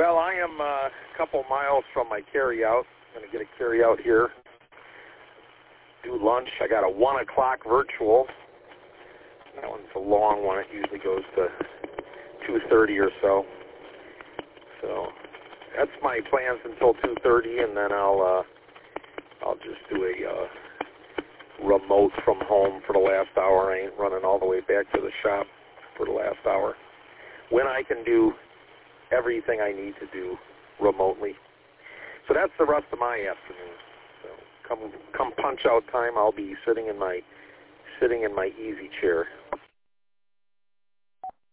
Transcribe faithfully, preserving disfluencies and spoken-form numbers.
Well, I am uh, a couple miles from my carry-out. I'm going to get a carry-out here. Do lunch. I got a one o'clock virtual. That one's a long one. It usually goes to two thirty or so. So that's my plans until two thirty, and then I'll uh, I'll just do a uh, remote from home for the last hour. I ain't running all the way back to the shop for the last hour. When I can do everything I need to do remotely. So that's the rest of my afternoon. So come come punch out time, I'll be sitting in my sitting in my easy chair.